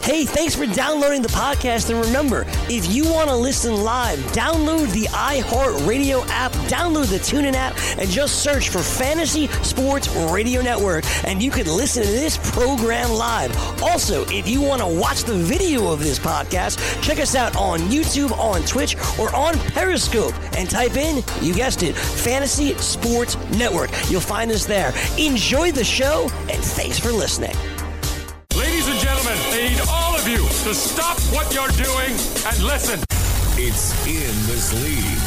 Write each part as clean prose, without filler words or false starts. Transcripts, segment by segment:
Hey, thanks for downloading the podcast. And remember, if you want to listen live, download the iHeartRadio app, download the TuneIn app, and just search for Fantasy Sports Radio Network, and you can listen to this program live. Also, if you want to watch the video of this podcast, check us out on YouTube, on Twitch, or on Periscope, and type in, you guessed it, Fantasy Sports Network. You'll find us there. Enjoy the show, and thanks for listening. Ladies and gentlemen, I need all of you to stop what you're doing and listen. It's In This League.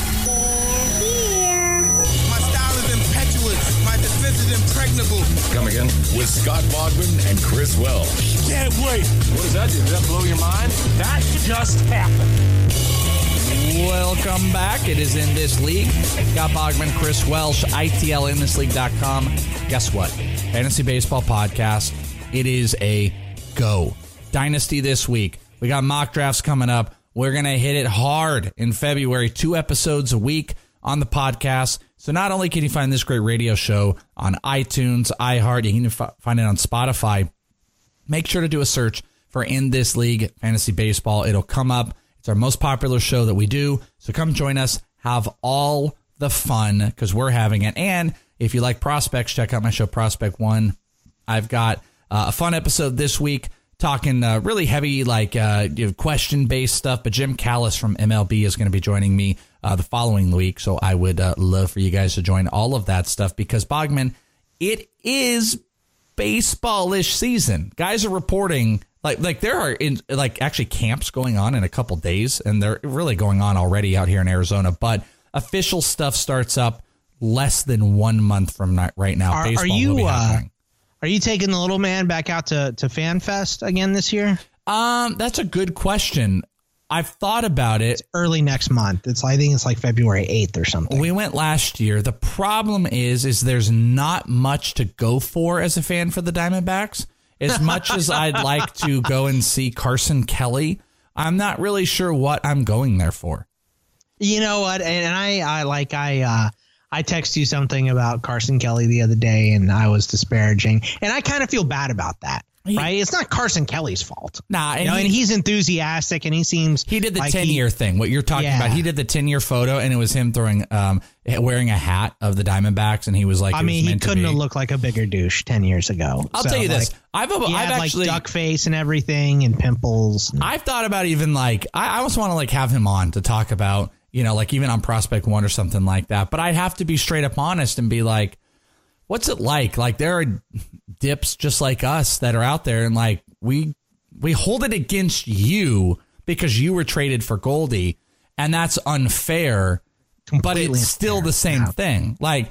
My style is impetuous. My defense is impregnable. Come again? With Scott Bogman and Chris Welsh. Can't wait. What does that do? Does that blow your mind? That just happened. Welcome back. It is In This League. Scott Bogman, Chris Welsh, ITLInThisLeague.com. Guess what? Fantasy Baseball Podcast. It is a go. Dynasty this week. We got mock drafts coming up. We're going to hit it hard in February. 2 episodes a week on the podcast. So not only can you find this great radio show on iTunes, iHeart, you can find it on Spotify. Make sure to do a search for In This League Fantasy Baseball. It'll come up. It's our most popular show that we do. So come join us. Have all the fun because we're having it. And if you like prospects, check out my show Prospect One. I've got a fun episode this week talking really heavy question-based stuff. But Jim Callis from MLB is going to be joining me the following week. So I would love for you guys to join all of that stuff because, Bogman, it is baseball-ish season. Guys are reporting like there are actually camps going on in a couple days, and they're really going on already out here in Arizona. But official stuff starts up less than 1 month from right now. Baseball will be happening. Are you taking the little man back out to FanFest again this year? That's a good question. I've thought about it. It's early next month. I think it's like February 8th or something. We went last year. The problem is there's not much to go for as a fan for the Diamondbacks. As much as I'd like to go and see Carson Kelly, I'm not really sure what I'm going there for. You know what? And I texted you something about Carson Kelly the other day, and I was disparaging, and I kind of feel bad about that. Right? It's not Carson Kelly's fault. Nah, and he's enthusiastic, and he did the 10-year thing. What you're talking about, he did the 10-year photo, and it was him wearing a hat of the Diamondbacks, and he was like, he couldn't have looked like a bigger douche 10 years ago. I'll tell you this: I've actually duck face and everything, and pimples. I've thought about even I almost want to have him on to talk about even on Prospect One or something like that. But I'd have to be straight up honest and be like, what's it like? Like, there are dips just like us that are out there, and we hold it against you because you were traded for Goldie, and that's unfair. Completely, but it's still the same thing. I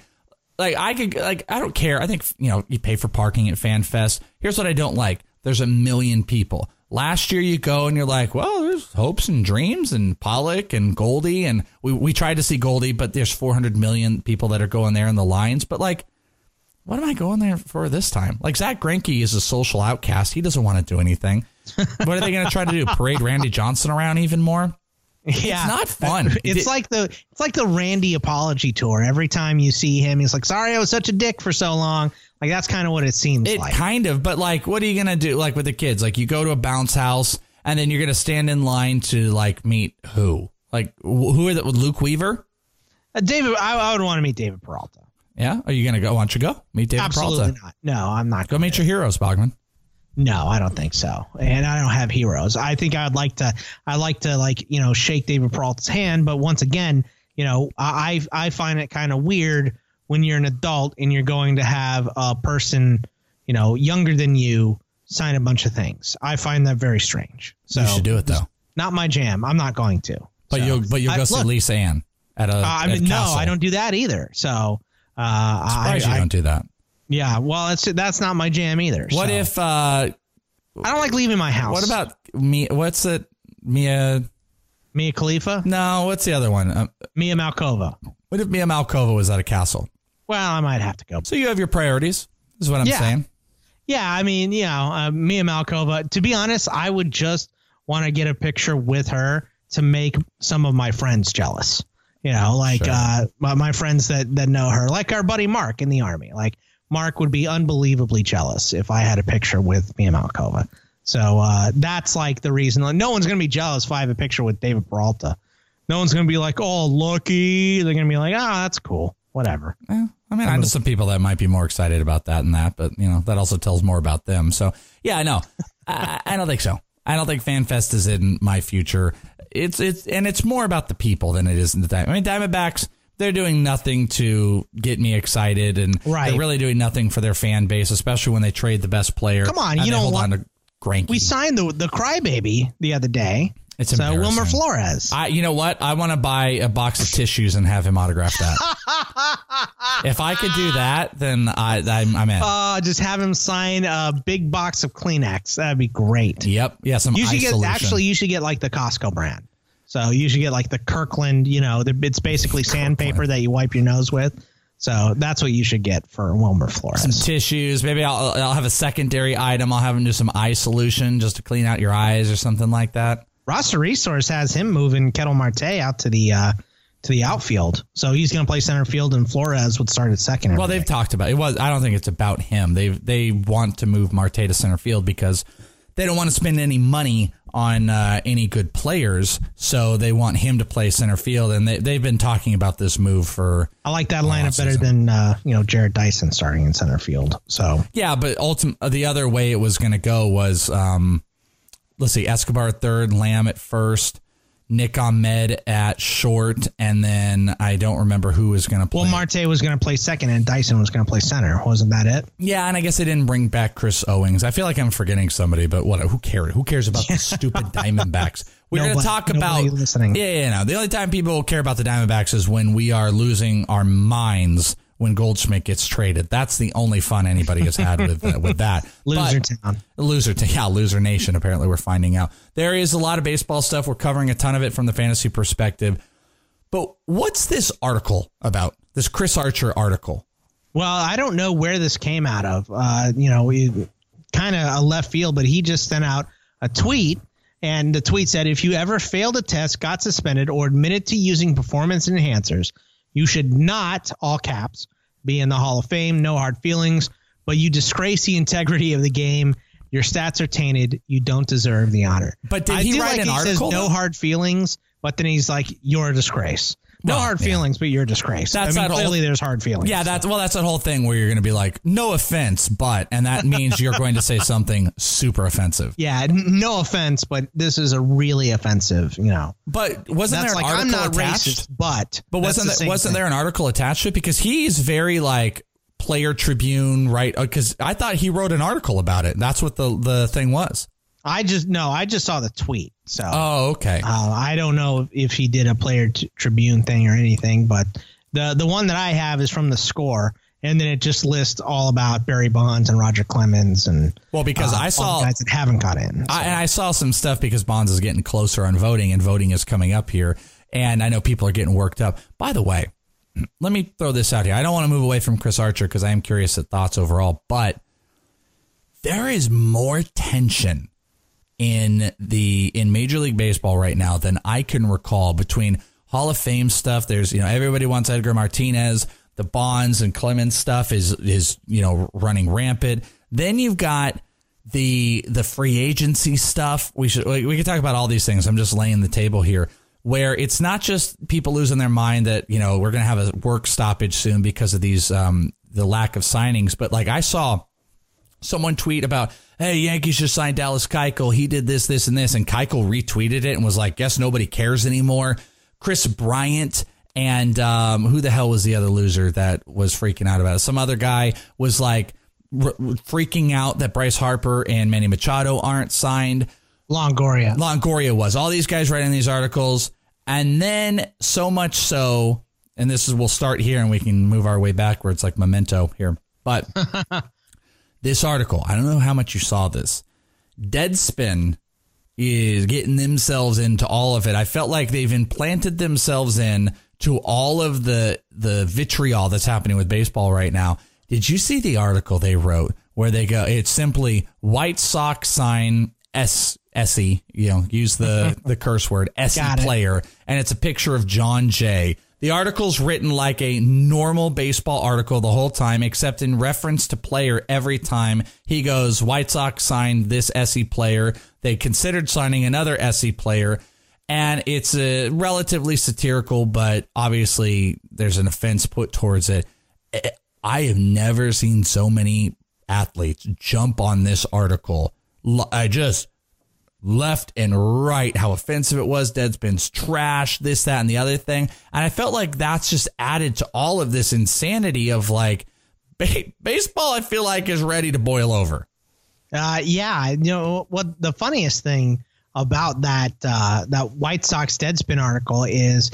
don't care. I think you pay for parking at FanFest. Here's what I don't like: there's a million people. Last year you go and you're like, well, there's hopes and dreams and Pollock and Goldie, and we tried to see Goldie, but there's 400 million people that are going there in the lines. But what am I going there for this time? Zach Greinke is a social outcast. He doesn't want to do anything. What are they going to try to do? Parade Randy Johnson around even more? Yeah, it's not fun. It's like the Randy apology tour. Every time you see him, he's like, "Sorry, I was such a dick for so long." That's kind of what it seems like. Kind of, but what are you going to do? With the kids, you go to a bounce house and then you're going to stand in line to meet who? Who are that? Luke Weaver? David, I would want to meet David Peralta. Yeah? Are you going to go? Why don't you go meet David Peralta? Absolutely not. No, I'm not. Go meet your heroes, Bogman. No, I don't think so. And I don't have heroes. I think I'd like to shake David Peralta's hand. But once again, I find it kind of weird when you're an adult and you're going to have a person, younger than you sign a bunch of things. I find that very strange. So you should do it though. Not my jam. I'm not going to. But you'll go see Lisa Ann at a no, I don't do that either. So I don't do that. Yeah, well, that's not my jam either. What if I don't like leaving my house? What about me? What's it? Mia Khalifa? No, what's the other one? Mia Malkova. What if Mia Malkova was at a castle? Well, I might have to go. So you have your priorities, is what I'm saying. Yeah, I mean, Mia Malkova. To be honest, I would just want to get a picture with her to make some of my friends jealous. My friends that know her, like our buddy Mark in the Army. Mark would be unbelievably jealous if I had a picture with Mia Malkova. So that's like the reason. No one's going to be jealous if I have a picture with David Peralta. No one's going to be like, oh, lucky. They're going to be like, oh, that's cool. Whatever. I mean, I know some people that might be more excited about that than that, but, that also tells more about them. So, yeah, no, I don't think so. I don't think FanFest is in my future. It's more about the people than it is in the time. I mean, Diamondbacks, they're doing nothing to get me excited, and they're really doing nothing for their fan base, especially when they trade the best player. Come on, you don't want to Greinke. We signed the crybaby the other day. It's so Wilmer Flores. You know what? I want to buy a box of tissues and have him autograph that. If I could do that, then I'm in. Just have him sign a big box of Kleenex. That'd be great. Yep. Yeah. You should get like the Costco brand. So you should get like the Kirkland. It's basically sandpaper that you wipe your nose with. So that's what you should get for Wilmer Flores. Some tissues. Maybe I'll have a secondary item. I'll have him do some eye solution just to clean out your eyes or something like that. Roster Resource has him moving Ketel Marte out to the outfield. So he's going to play center field, and Flores would start at second. Well, they've talked about it. I don't think it's about him. They want to move Marte to center field because they don't want to spend any money on any good players, so they want him to play center field, and they've been talking about this move for. I like that lineup better than Jared Dyson starting in center field. So yeah, but the other way it was going to go was let's see, Escobar at third, Lamb at first, Nick Ahmed at short, and then I don't remember who was going to play. Well, Marte was going to play second, and Dyson was going to play center. Wasn't that it? Yeah, and I guess they didn't bring back Chris Owings. I feel like I'm forgetting somebody, but what? Who cares? Who cares about the stupid Diamondbacks? We're going to talk about listening. Yeah. The only time people care about the Diamondbacks is when we are losing our minds when Goldschmidt gets traded. That's the only fun anybody has had with that. Loser Nation, apparently we're finding out. There is a lot of baseball stuff. We're covering a ton of it from the fantasy perspective. But what's this article about, this Chris Archer article? Well, I don't know where this came out of. Kind of a left field, but he just sent out a tweet. And the tweet said, if you ever failed a test, got suspended, or admitted to using performance enhancers, you should not, all caps, be in the Hall of Fame. No hard feelings, but you disgrace the integrity of the game. Your stats are tainted. You don't deserve the honor. But did he write an article? Says no hard feelings, but then he's like, you're a disgrace. No hard feelings, but you're a disgrace. Clearly there's hard feelings. Yeah, that's that whole thing where you're going to be like, no offense, but, and that means you're going to say something super offensive. Yeah, no offense, but this is a really offensive, But wasn't there an article I'm not attached? Racist, but wasn't there an article attached to it? Because he's very like Player Tribune, right? Because I thought he wrote an article about it. That's what the thing was. I just saw the tweet. So, okay. I don't know if he did a Player Tribune thing or anything, but the one that I have is from The Score, and then it just lists all about Barry Bonds and Roger Clemens and because I saw all the guys that haven't got in. So. I saw some stuff because Bonds is getting closer on voting, and voting is coming up here, and I know people are getting worked up. By the way, let me throw this out here. I don't want to move away from Chris Archer because I am curious at thoughts overall, but there is more tension in Major League Baseball right now than I can recall between Hall of Fame stuff. There's, everybody wants Edgar Martinez. The Bonds and Clemens stuff is running rampant. Then you've got the free agency stuff. We could talk about all these things. I'm just laying the table here, where it's not just people losing their mind that, we're going to have a work stoppage soon because of these the lack of signings. But like I saw someone tweet about, hey, Yankees just signed Dallas Keuchel. He did this, this, and this. And Keuchel retweeted it and was like, guess nobody cares anymore. Chris Bryant and who the hell was the other loser that was freaking out about it? Some other guy was like freaking out that Bryce Harper and Manny Machado aren't signed. Longoria was. All these guys writing these articles. And then so much so, and we'll start here and we can move our way backwards like Memento here. But this article, I don't know how much you saw this. Deadspin is getting themselves into all of it. I felt like they've implanted themselves in to all of the vitriol that's happening with baseball right now. Did you see the article they wrote where they go, it's simply White Sox sign SE, use the curse word, SE player, and it's a picture of John Jay, The article's written like a normal baseball article the whole time, except in reference to player every time. He goes, White Sox signed this SC player. They considered signing another SC player. And it's relatively satirical, but obviously there's an offense put towards it. I have never seen so many athletes jump on this article. I just left and right how offensive it was. Deadspin's trash, this, that, and the other thing. And I felt like that's just added to all of this insanity of like baseball, I feel like, is ready to boil over. Yeah. You know what the funniest thing about that White Sox Deadspin article is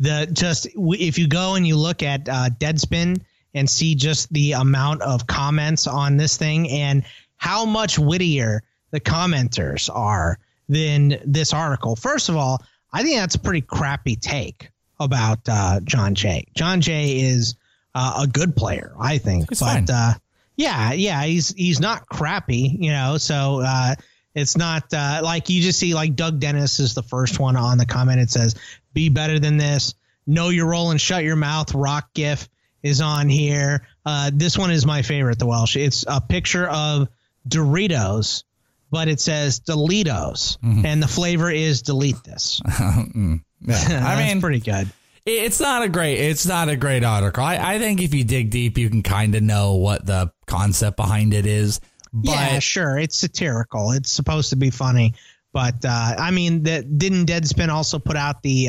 if you go and you look at Deadspin and see just the amount of comments on this thing and how much wittier the commenters are than this article. First of all, I think that's a pretty crappy take about John Jay. John Jay is a good player, I think. He's fine. Yeah, he's not crappy, you know. So it's not like you just see like Doug Dennis is the first one on the comment. It says, "Be better than this. Know your role and shut your mouth." Rock GIF is on here. This one is my favorite, the Welsh. It's a picture of Doritos, but it says Delitos, and the flavor is delete this. Yeah. I mean, pretty good. It's not a great article. I think if you dig deep, you can kind of know what the concept behind it is. But yeah, sure. It's satirical. It's supposed to be funny. But, I mean, didn't Deadspin also put out the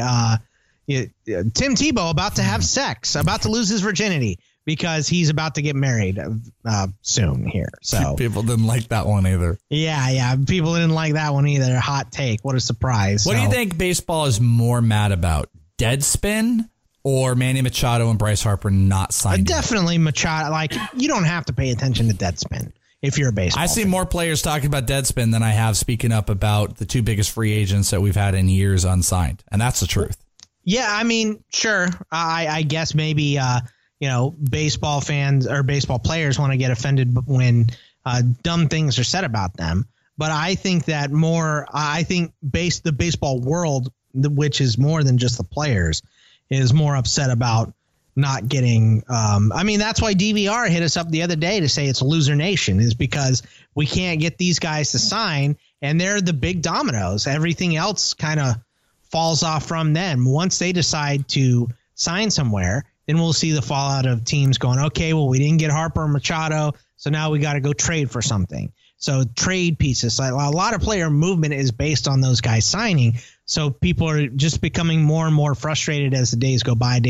Tim Tebow about to have sex, about to lose his virginity because he's about to get married soon here. So people didn't like that one either. Yeah. People didn't like that one either. Hot take. What a surprise. What do you think baseball is more mad about? Deadspin or Manny Machado and Bryce Harper not signing? Definitely Machado. Like, you don't have to pay attention to Deadspin if you're a baseball I see fan. More players talking about Deadspin than I have speaking up about the two biggest free agents that we've had in years unsigned. And that's the truth. Yeah, I mean, sure. I guess maybe, baseball fans or baseball players want to get offended when dumb things are said about them. But I think that the baseball world, which is more than just the players, is more upset about not getting that's why DVR hit us up the other day to say it's loser nation, is because we can't get these guys to sign, and they're the big dominoes. Everything else kind of falls off from them. Once they decide to sign somewhere, then we'll see the fallout of teams going, okay, well, we didn't get Harper or Machado, so now we got to go trade for something. So trade pieces, a lot of player movement is based on those guys signing. So people are just becoming more and more frustrated as the days go by. And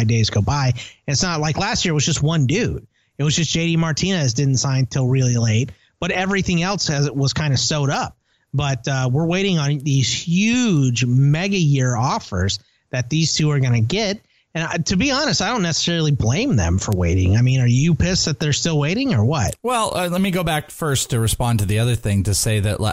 it's not like last year it was just one dude. It was just JD Martinez didn't sign till really late, but everything else was kind of sewed up. But we're waiting on these huge mega year offers that these two are going to get. And to be honest, I don't necessarily blame them for waiting. I mean, are you pissed that they're still waiting or what? Well, let me go back first to respond to the other thing, to say that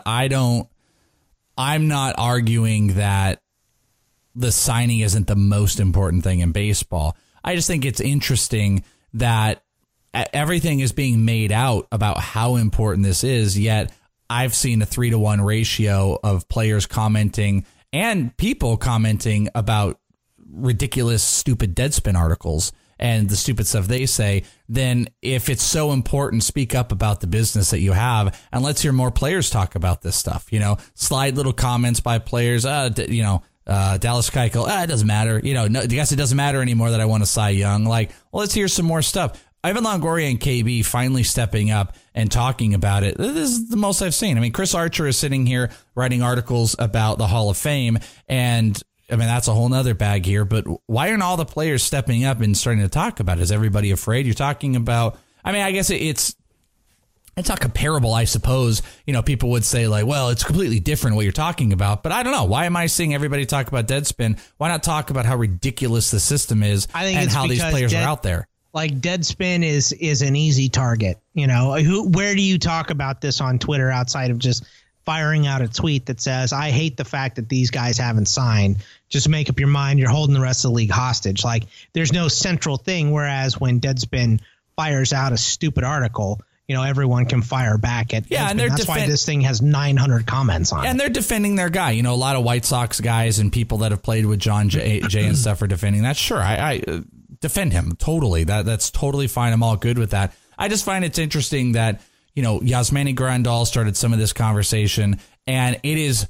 I'm not arguing that the signing isn't the most important thing in baseball. I just think it's interesting that everything is being made out about how important this is, yet I've seen a 3-to-1 ratio of players commenting and people commenting about ridiculous, stupid Deadspin articles and the stupid stuff they say. Then if it's so important, speak up about the business that you have, and let's hear more players talk about this stuff. Slide little comments by players. Dallas Keuchel, it doesn't matter. No, I guess it doesn't matter anymore that I want to Cy Young. Like, well, let's hear some more stuff. Ivan Longoria and KB finally stepping up and talking about it. This is the most I've seen. I mean, Chris Archer is sitting here writing articles about the Hall of Fame, and I mean, that's a whole nother bag here, but why aren't all the players stepping up and starting to talk about it? Is everybody afraid? You're talking about, I mean, I guess it's not comparable, I suppose. People would say like, well, it's completely different what you're talking about, but I don't know. Why am I seeing everybody talk about Deadspin? Why not talk about how ridiculous the system is and how these players are out there? Like, Deadspin is an easy target. Where do you talk about this on Twitter outside of just firing out a tweet that says, I hate the fact that these guys haven't signed. Just make up your mind. You're holding the rest of the league hostage. Like, there's no central thing. Whereas when Deadspin fires out a stupid article, everyone can fire back at. Yeah, and that's why this thing has 900 comments on it. And they're defending their guy. A lot of White Sox guys and people that have played with John Jay and stuff are defending that. Sure, I defend him totally. That's totally fine. I'm all good with that. I just find it's interesting that Yasmani Grandal started some of this conversation, and it is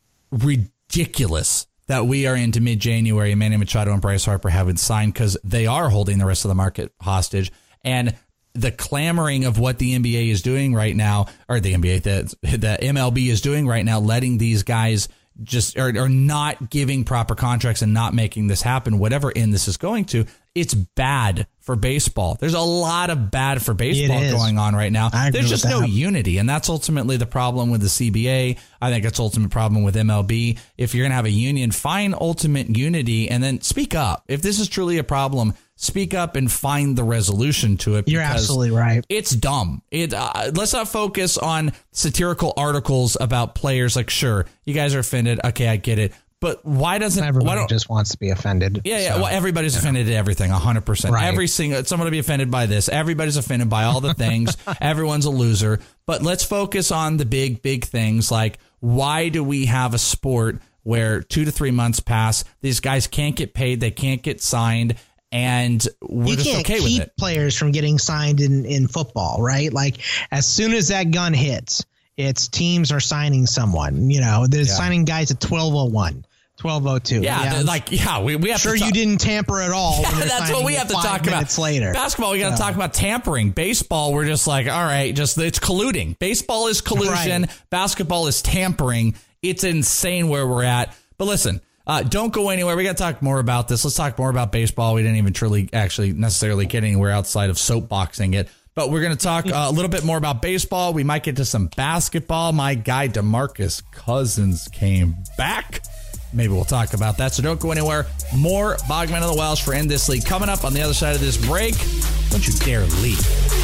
ridiculous that we are into mid-January and Manny Machado and Bryce Harper haven't signed because they are holding the rest of the market hostage. And the clamoring of what the NBA is doing right now, or the NBA, the MLB is doing right now, letting these guys just are not giving proper contracts and not making this happen, whatever end this is going to, it's bad for baseball. There's a lot of bad for baseball going on right now. There's just no unity, and that's ultimately the problem with the CBA. I think it's ultimate problem with MLB. If you're going to have a union, find ultimate unity and then speak up. If this is truly a problem, speak up and find the resolution to it. You're absolutely right. It's dumb. Let's not focus on satirical articles about players. Like, sure, you guys are offended. Okay, I get it. But why doesn't everybody just wants to be offended? Yeah. Well, everybody's offended at everything, 100%. Right. Someone will be offended by this. Everybody's offended by all the things. Everyone's a loser. But let's focus on the big things. Like, why do we have a sport where 2 to 3 months pass? These guys can't get paid. They can't get signed. And we're just okay with it. You can't keep players from getting signed in football, right? Like, as soon as that gun hits, it's teams are signing someone. They're signing guys at 12:01. 12:02. We have sure to you didn't tamper at all. That's what we have to talk about. Later. Basketball, we got to talk about tampering. Baseball, we're just like, all right, it's colluding. Baseball is collusion. Right. Basketball is tampering. It's insane where we're at. But listen, don't go anywhere. We got to talk more about this. Let's talk more about baseball. We didn't even truly actually necessarily get anywhere outside of soapboxing it. But we're going to talk a little bit more about baseball. We might get to some basketball. My guy DeMarcus Cousins came back. Maybe we'll talk about that. So don't go anywhere. More Bogman of the Welsh for End This League coming up on the other side of this break. Don't you dare leave.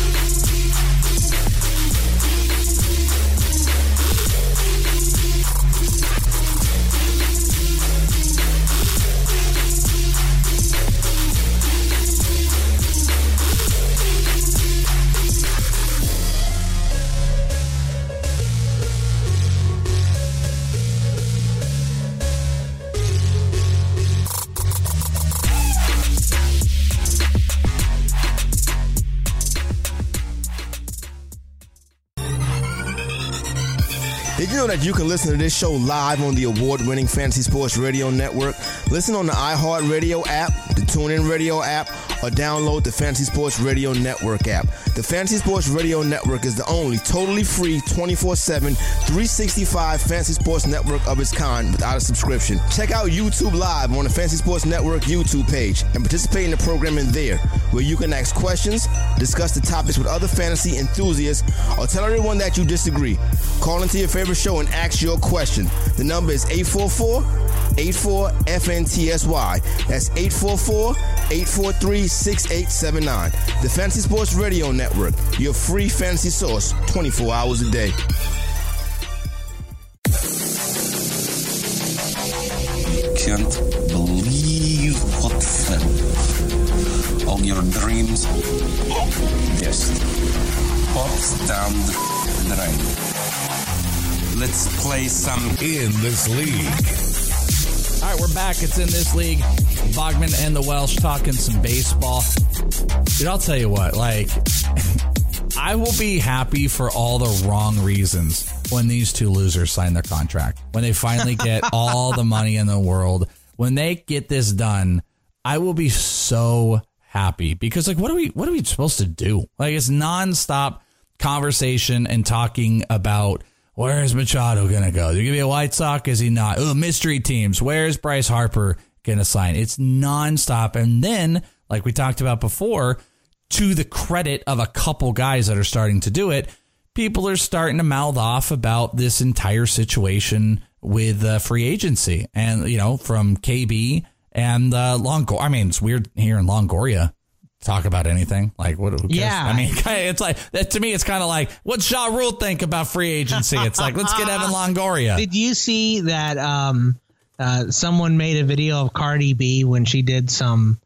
Did you know that you can listen to this show live on the award-winning Fantasy Sports Radio Network? Listen on the iHeartRadio app, the TuneIn Radio app, or download the Fantasy Sports Radio Network app. The Fantasy Sports Radio Network is the only totally free 24/7, 365 fantasy sports network of its kind without a subscription. Check out YouTube Live on the Fantasy Sports Network YouTube page and participate in the programming there, where you can ask questions, discuss the topics with other fantasy enthusiasts, or tell everyone that you disagree. Call into your favorite show and ask your question. The number is 844-84-FNTSY. That's 844-843-6879. The Fantasy Sports Radio Network, your free fantasy source 24 hours a day. Can't believe what fun. All your dreams just pops down the drain. Let's play some In This League. All right, we're back. It's In This League. Bogman and the Welsh talking some baseball. Dude, I'll tell you what, I will be happy for all the wrong reasons when these two losers sign their contract. When they finally get all the money in the world. When they get this done, I will be so happy. Because, what are we supposed to do? It's nonstop conversation and talking about, where's Machado going to go? Is he going to be a White Sox? Is he not? Oh, mystery teams. Where's Bryce Harper going to sign? It's nonstop. And then, like we talked about before, to the credit of a couple guys that are starting to do it, people are starting to mouth off about this entire situation with free agency. And, from KB and Longoria. I mean, it's weird here in Longoria talk about anything. Who cares? Yeah. I mean, it's to me, it's kind of like, what's Ja Rule think about free agency? It's like, let's get Evan Longoria. Did you see that someone made a video of Cardi B when she did some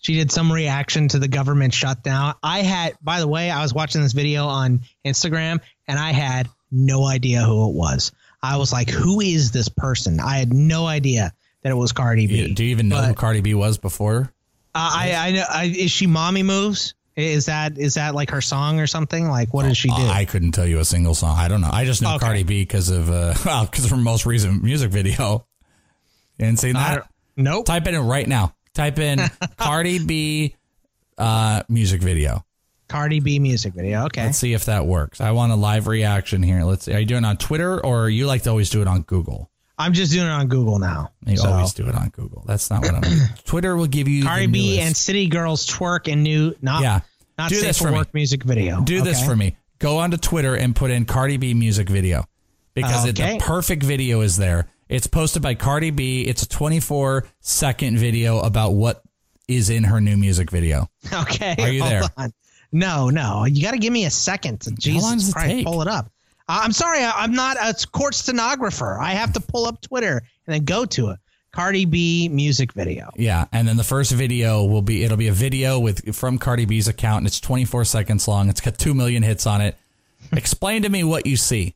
She did some reaction to the government shutdown. By the way, I was watching this video on Instagram and I had no idea who it was. I was like, who is this person? I had no idea that it was Cardi B. Do you even know who Cardi B was before? I know. Is she Mommy Moves? Is that like her song or something? Like, what does she do? I couldn't tell you a single song. I don't know. I just know Cardi B because of her most recent music video. You didn't see that? Nope. Type it in right now. Type in Cardi B music video. Cardi B music video. Okay. Let's see if that works. I want a live reaction here. Let's see. Are you doing it on Twitter or you like to always do it on Google? I'm just doing it on Google now. You always do it on Google. That's not what I'm doing. Twitter will give you Cardi B and City Girls twerk and not do safe this for work music video. Do this for me. Go onto Twitter and put in Cardi B music video because the perfect video is there. It's posted by Cardi B. It's a 24-second video about what is in her new music video. Okay. Are you there? On. No. You got to give me a second. Jesus How long does it Christ, take? pull it up. I'm sorry. I'm not a court stenographer. I have to pull up Twitter and then go to it. Cardi B music video. Yeah, and then the first video it'll be a video from Cardi B's account, and it's 24 seconds long. It's got 2 million hits on it. Explain to me what you see.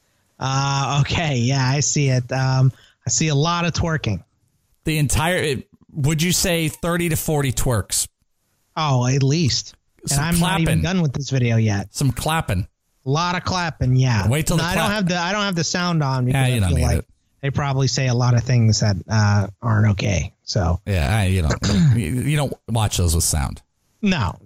Okay, yeah, I see it. I see a lot of twerking. Would you say 30 to 40 twerks? Oh, at least. Some and I'm clapping. not even done with this video yet. Some clapping. A lot of clapping, yeah. Wait till I don't have the sound on because you I don't feel need like it. they probably say a lot of things that aren't okay. So yeah, you don't watch those with sound. No.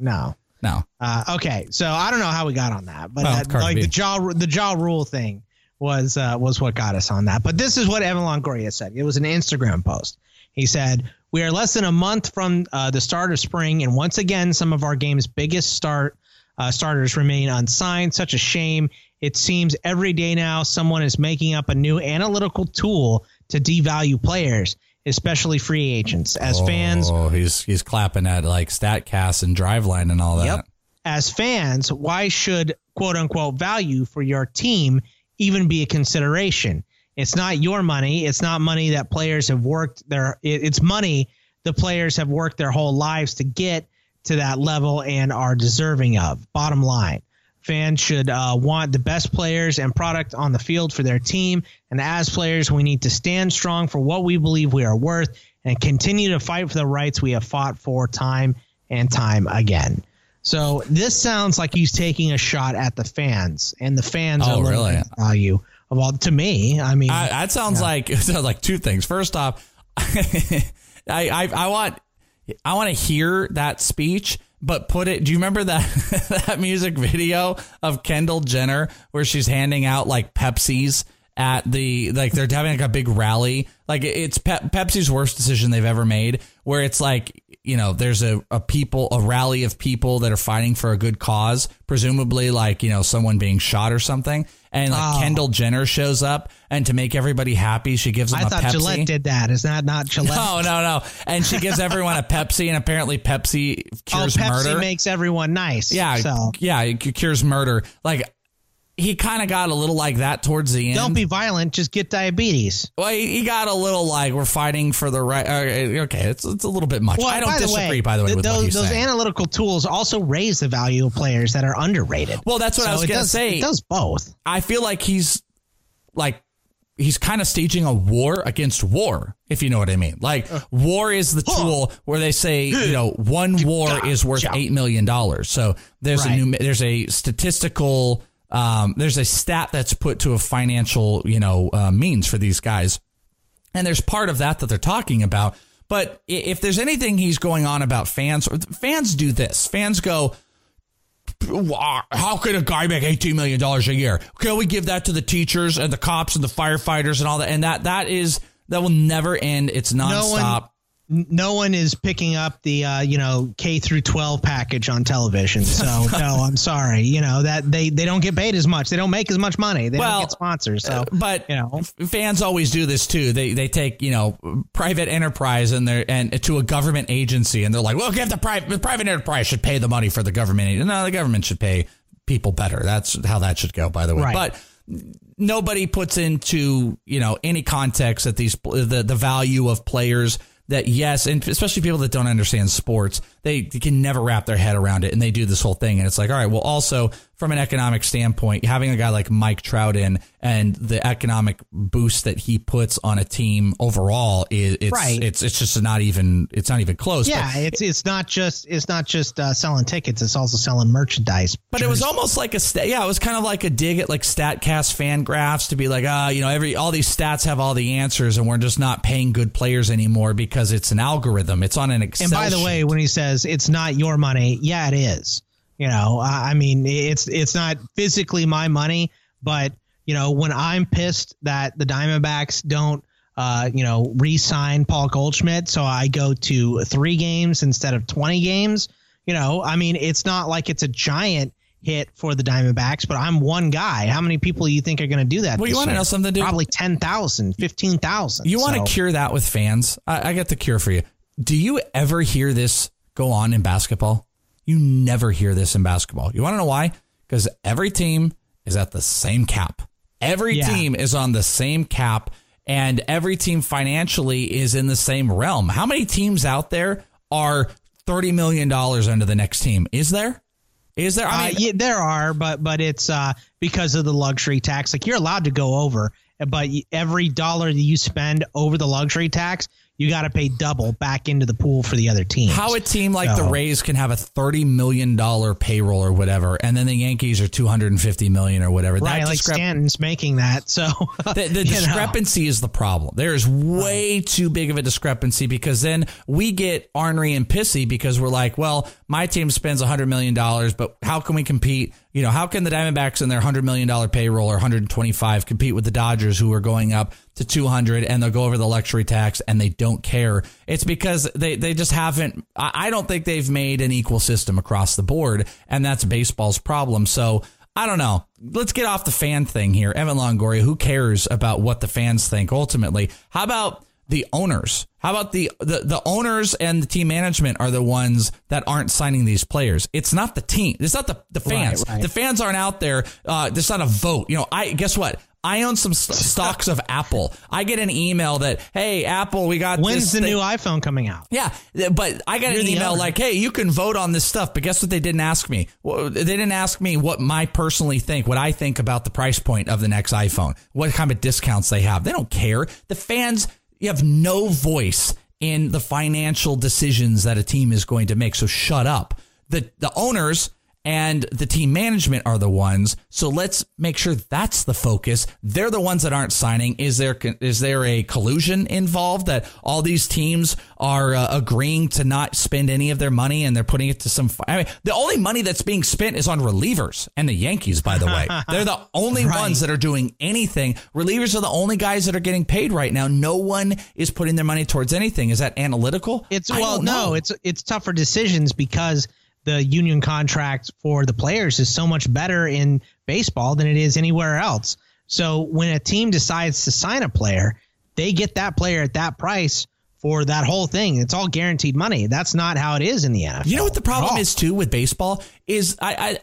Okay, so I don't know how we got on that, but the Ja Rule thing was what got us on that. But this is what Evan Longoria said. It was an Instagram post. He said, "We are less than a month from the start of spring, and once again, some of our game's biggest starters remain unsigned. Such a shame. It seems every day now someone is making up a new analytical tool to devalue players, especially free agents. As fans, he's clapping at like StatCast and Driveline and all that. Yep. As fans, why should quote unquote value for your team even be a consideration? It's not your money. It's not money that players have worked it's money the players have worked their whole lives to get to that level and are deserving of. Bottom line, fans should want the best players and product on the field for their team. And as players, we need to stand strong for what we believe we are worth and continue to fight for the rights we have fought for time and time again." So this sounds like he's taking a shot at the fans, and the fans are looking at value of all. To me, I mean, that sounds like two things. First off, I want to hear that speech, but put it. Do you remember that music video of Kendall Jenner where she's handing out like Pepsis at they're having like a big rally? Like it's Pepsi's worst decision they've ever made, where it's like, there's a rally of people that are fighting for a good cause, presumably like, someone being shot or something. And like Kendall Jenner shows up, and to make everybody happy, she gives them a Pepsi. I thought Gillette did that. Is that not Gillette? No. And she gives everyone a Pepsi, and apparently Pepsi cures murder. Pepsi makes everyone nice. Yeah, it cures murder. Like, he kind of got a little like that towards the end. Don't be violent. Just get diabetes. Well, he got a little like, we're fighting for the right. Okay, it's a little bit much. Well, I don't disagree, by the way, with what he's saying. Those analytical tools also raise the value of players that are underrated. Well, that's what I was going to say. It does both. I feel like he's kind of staging a war against war, if you know what I mean. Like, war is the tool where they say, one war is worth $8 million. So there's a statistical. There's a stat that's put to a financial, means for these guys. And there's part of that they're talking about. But if there's anything he's going on about fans do this. Fans go, how could a guy make $18 million a year? Can we give that to the teachers and the cops and the firefighters and all that? And that will never end. It's nonstop. No one is picking up the K through 12 package on television. So no, I'm sorry. That they don't get paid as much. They don't make as much money. They don't get sponsors. So, but fans always do this too. They take private enterprise and to a government agency, and they're like, well, the private enterprise should pay the money for the government. No, the government should pay people better. That's how that should go, by the way. Right. But nobody puts into any context that the value of players that, yes, and especially people that don't understand sports, they can never wrap their head around it, and they do this whole thing. And it's like, all right, well, also from an economic standpoint, having a guy like Mike Trout in and the economic boost that he puts on a team overall it's just not even close. Yeah, but it's not just selling tickets; it's also selling merchandise. But it was almost like it was kind of like a dig at like StatCast fan graphs to be like, all these stats have all the answers, and we're just not paying good players anymore because it's an algorithm. It's on an Excel sheet. And by the way, when he says it's not your money, yeah, it is. I mean, it's not physically my money, but when I'm pissed that the Diamondbacks don't, re-sign Paul Goldschmidt, so I go to 3 games instead of 20 games. I mean, it's not like it's a giant hit for the Diamondbacks, but I'm one guy. How many people do you think are going to do that? Well, you want to know something, dude? Probably 10,000, 15,000. You want to cure that with fans? I got the cure for you. Do you ever hear this go on in basketball? You never hear this in basketball. You want to know why? Because every team is at the same cap. Every team is on the same cap, and every team financially is in the same realm. How many teams out there are $30 million under the next team? Is there? I mean, there are, but it's because of the luxury tax. Like, you're allowed to go over, but every dollar that you spend over the luxury tax, you got to pay double back into the pool for the other team. How a team like the Rays can have a $30 million payroll or whatever, and then the Yankees are $250 million or whatever. Right, like Stanton's making that. So the discrepancy is the problem. There is way too big of a discrepancy, because then we get ornery and pissy because we're like, well, my team spends $100 million, but how can we compete? How can the Diamondbacks and their $100 million payroll or 125 compete with the Dodgers, who are going up to 200, and they'll go over the luxury tax and they don't care? It's because they just haven't. I don't think they've made an equal system across the board, and that's baseball's problem. So I don't know. Let's get off the fan thing here. Evan Longoria, who cares about what the fans think ultimately? How about the owners? How about the owners and the team management are the ones that aren't signing these players? It's not the team. It's not the fans. Right. The fans aren't out there. There's not a vote. Guess what? I own some stocks of Apple. I get an email that, hey, Apple, we got When's the new iPhone coming out? Yeah, but I got an email like, hey, you can vote on this stuff. But guess what? They didn't ask me. Well, they didn't ask me what I personally think, what I think about the price point of the next iPhone, what kind of discounts they have. They don't care. The fans, you have no voice in the financial decisions that a team is going to make. So shut up. The owners and the team management are the ones. So let's make sure that's the focus. They're the ones that aren't signing. Is there a collusion involved that all these teams are agreeing to not spend any of their money, and they're putting it to some? I mean, the only money that's being spent is on relievers and the Yankees, by the way. They're the only ones that are doing anything. Relievers are the only guys that are getting paid right now. No one is putting their money towards anything. Is that analytical? It's tougher decisions because the union contract for the players is so much better in baseball than it is anywhere else. So when a team decides to sign a player, they get that player at that price for that whole thing. It's all guaranteed money. That's not how it is in the NFL. You know what the problem is too with baseball is I'm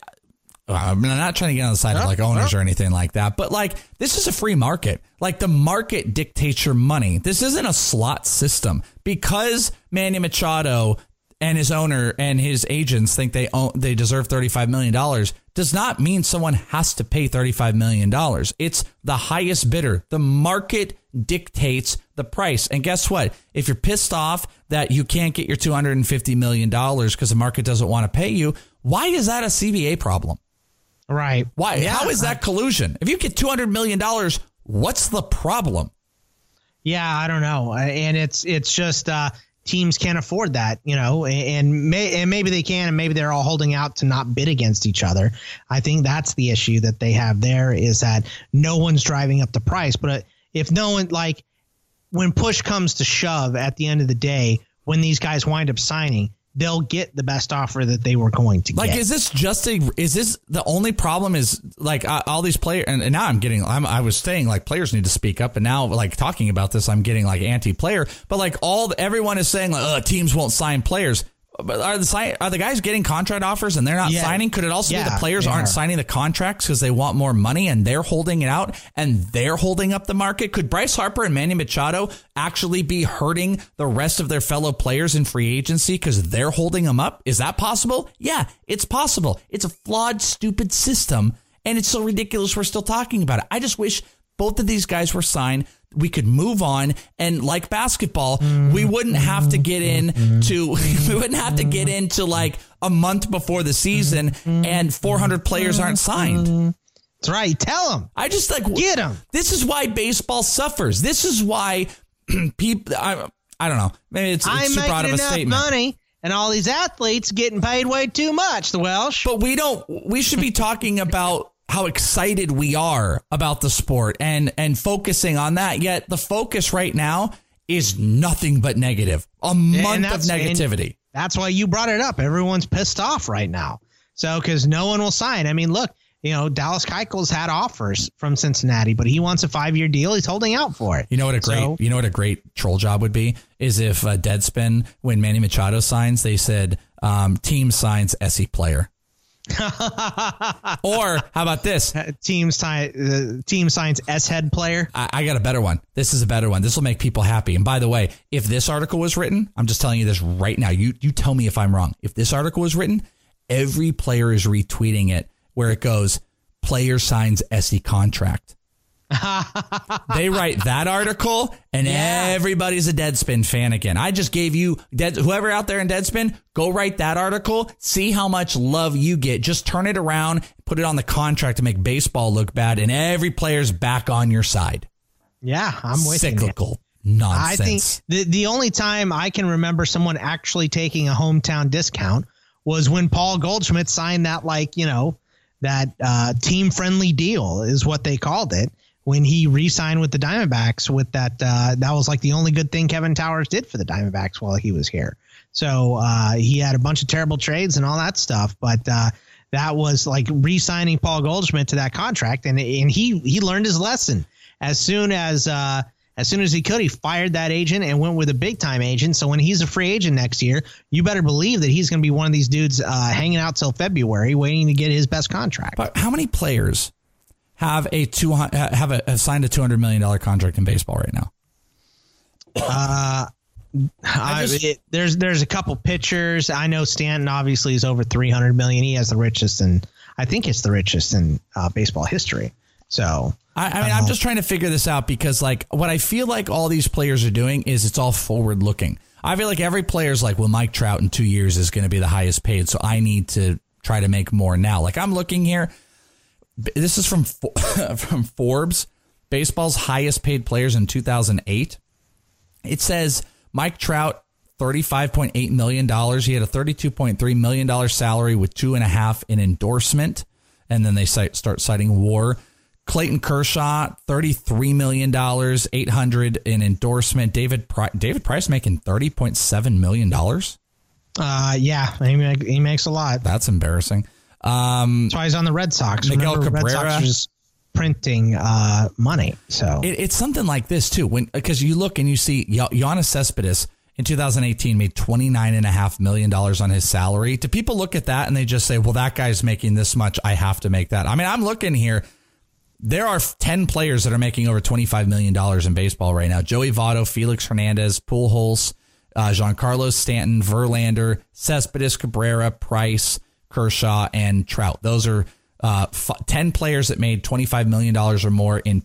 not trying to get on the side of like owners or anything like that, but like this is a free market. Like the market dictates your money. This isn't a slot system. Because Manny Machado and his owner and his agents think they deserve $35 million does not mean someone has to pay $35 million. It's the highest bidder. The market dictates the price. And guess what? If you're pissed off that you can't get your $250 million because the market doesn't want to pay you, why is that a CBA problem? Right. Why? Yeah. How is that collusion? If you get $200 million, what's the problem? Yeah, I don't know. And it's just teams can't afford that, and maybe they can, and maybe they're all holding out to not bid against each other. I think that's the issue that they have there, is that no one's driving up the price. But if no one, like when push comes to shove at the end of the day, when these guys wind up signing, they'll get the best offer that they were going to get. Is this the only problem is like all these players, and now I was saying like players need to speak up, and now like talking about this, I'm getting like anti-player, but like everyone is saying like teams won't sign players. But are the guys getting contract offers and they're not signing? Could it also be the players aren't signing the contracts because they want more money and they're holding it out and they're holding up the market? Could Bryce Harper and Manny Machado actually be hurting the rest of their fellow players in free agency because they're holding them up? Is that possible? Yeah, it's possible. It's a flawed, stupid system, and it's so ridiculous we're still talking about it. I just wish both of these guys were signed. We could move on, and like basketball, we wouldn't have to get into like a month before the season, and 400 players aren't signed. That's right. Tell them. I just get them. This is why baseball suffers. This is why people. I don't know. Maybe it's super out of a statement. Money, and all these athletes getting paid way too much. The Welsh, but we should be talking about how excited we are about the sport and focusing on that. Yet the focus right now is nothing but negative. A month of negativity. That's why you brought it up. Everyone's pissed off right now. So, because no one will sign. I mean, look, Dallas Keuchel's had offers from Cincinnati, but he wants a 5-year deal. He's holding out for it. You know what a great troll job would be is if Deadspin, when Manny Machado signs, they said team signs SE player. Or how about this? Team signs S-head player. I got a better one. This is a better one. This will make people happy. And by the way, if this article was written, I'm just telling you this right now. You tell me if I'm wrong. If this article was written, every player is retweeting it where it goes, player signs SE contract. They write that article and everybody's a Deadspin fan again. I just gave you whoever out there in Deadspin, go write that article. See how much love you get. Just turn it around, put it on the contract to make baseball look bad, and every player's back on your side. Yeah, I'm with you. Cyclical nonsense. I think the only time I can remember someone actually taking a hometown discount was when Paul Goldschmidt signed that, that team-friendly deal is what they called it. When he re-signed with the Diamondbacks with that was like the only good thing Kevin Towers did for the Diamondbacks while he was here. So he had a bunch of terrible trades and all that stuff, but that was like re-signing Paul Goldschmidt to that contract, and he learned his lesson as soon as he could. He fired that agent and went with a big time agent. So when he's a free agent next year, you better believe that he's going to be one of these dudes hanging out till February, waiting to get his best contract. But how many players have signed a $200 million contract in baseball right now? There's a couple pitchers. I know Stanton obviously is over $300 million. He has the richest, and I think it's the richest in baseball history. So I mean, I'm just trying to figure this out because what I feel like all these players are doing is it's all forward looking. I feel like every player's like, well, Mike Trout in 2 years is going to be the highest paid, so I need to try to make more now. Like I'm looking here. This is from Forbes, baseball's highest paid players in 2008. It says Mike Trout, $35.8 million. He had a $32.3 million salary with $2.5 million in endorsement. And then they start citing WAR. Clayton Kershaw, $33 million, $800 in endorsement. David Price making $30.7 million. Yeah, he makes a lot. That's embarrassing. That's why he's on the Red Sox. Miguel Cabrera, Red Sox are just printing money. So it's something like this too. Because you look and you see Yoenis Cespedes in 2018 made $29.5 million on his salary. Do people look at that and they just say, "Well, that guy's making this much, I have to make that"? I mean, I'm looking here. There are 10 players that are making over $25 million in baseball right now: Joey Votto, Felix Hernandez, Pujols, Giancarlo Stanton, Verlander, Cespedes, Cabrera, Price, Kershaw, and Trout. Those are 10 players that made $25 million or more in